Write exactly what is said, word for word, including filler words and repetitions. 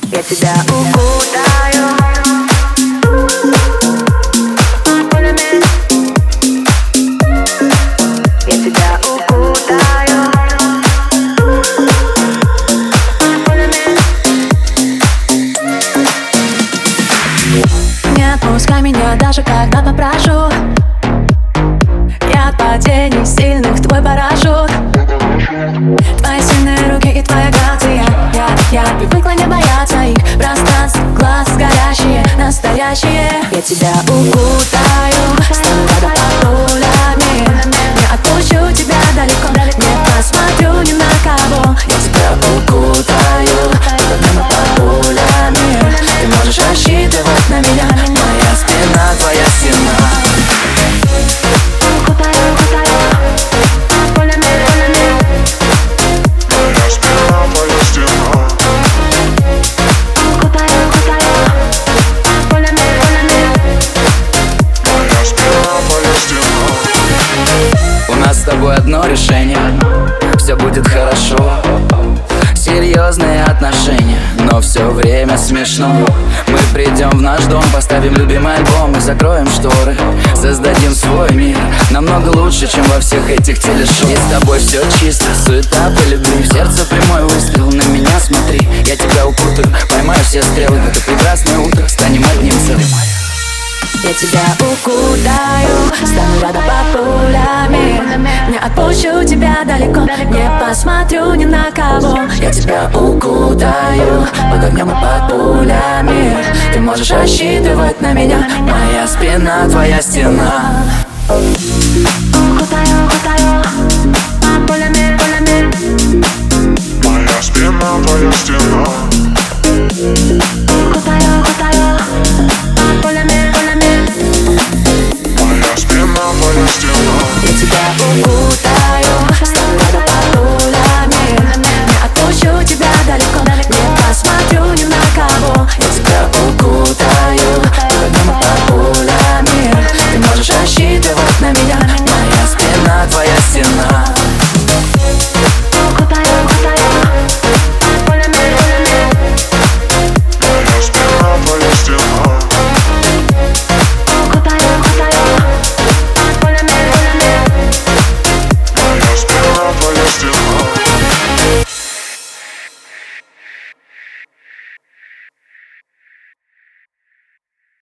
Я тебя укутаю. Я тебя укутаю. Не отпускай меня, даже когда попрошу. Я от падений сильных твой парашют. Твои сильные руки и твоя грация. Я, я привыкла не бояться их. Пространство, глаз горящие, настоящие. Я тебя укутаю, стану рядом под пулями. Не отпущу тебя далеко, не посмотрю ни на кого. Я тебя укутаю, под огнем и под пулями. Ты можешь рассчитывать на меня, моя спина, твоя стена. С тобой одно решение, все будет хорошо. Серьезные отношения, но все время смешно. Мы придем в наш дом, поставим любимый альбом и закроем шторы. Создадим свой мир, намного лучше, чем во всех этих телешоу. И с тобой все чисто, суета по любви. В сердце прямой выстрел, на меня смотри. Я тебя укутаю, поймаю все стрелы. В это прекрасное утро станем одним целым. Я тебя укутаю, стану рядом под пулями. Не отпущу тебя далеко, не посмотрю ни на кого. Я тебя укутаю, под огнем и под пулями. Ты можешь рассчитывать на меня, моя спина, твоя стена. Укутаю, укутаю, под пулями, пулями. Моя спина, твоя стена.